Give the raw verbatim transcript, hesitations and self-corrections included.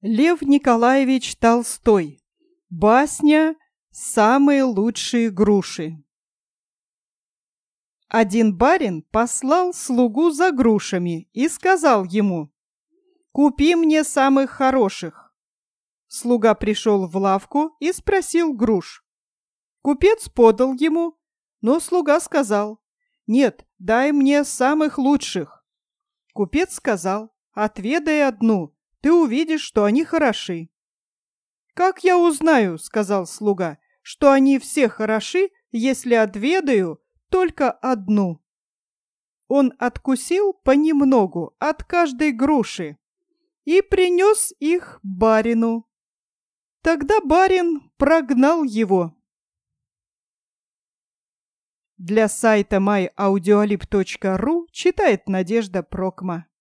Лев Николаевич Толстой. Басня «Самые лучшие груши». Один барин послал слугу за грушами и сказал ему: «Купи мне самых хороших». Слуга пришел в лавку и спросил груш. Купец подал ему, но слуга сказал: «Нет, дай мне самых лучших». Купец сказал: «Отведай одну, ты увидишь, что они хороши». «Как я узнаю, — сказал слуга, — что они все хороши, если отведаю только одну?» Он откусил понемногу от каждой груши и принес их барину. Тогда барин прогнал его. Для сайта май аудиолиб точка ру читает Надежда Прокма.